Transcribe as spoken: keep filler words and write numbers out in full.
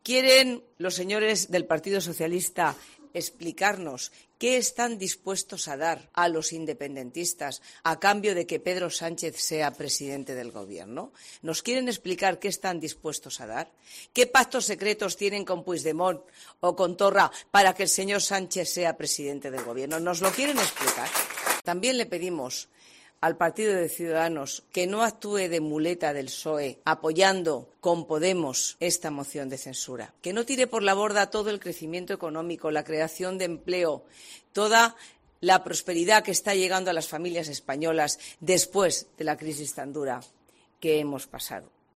¿Quieren los señores del Partido Socialista explicarnos qué están dispuestos a dar a los independentistas a cambio de que Pedro Sánchez sea presidente del Gobierno? ¿Nos quieren explicar qué están dispuestos a dar? ¿Qué pactos secretos tienen con Puigdemont o con Torra para que el señor Sánchez sea presidente del Gobierno? ¿Nos lo quieren explicar? También le pedimos al Partido de Ciudadanos que no actúe de muleta del P S O E apoyando con Podemos esta moción de censura, que no tire por la borda todo el crecimiento económico, la creación de empleo, toda la prosperidad que está llegando a las familias españolas después de la crisis tan dura que hemos pasado.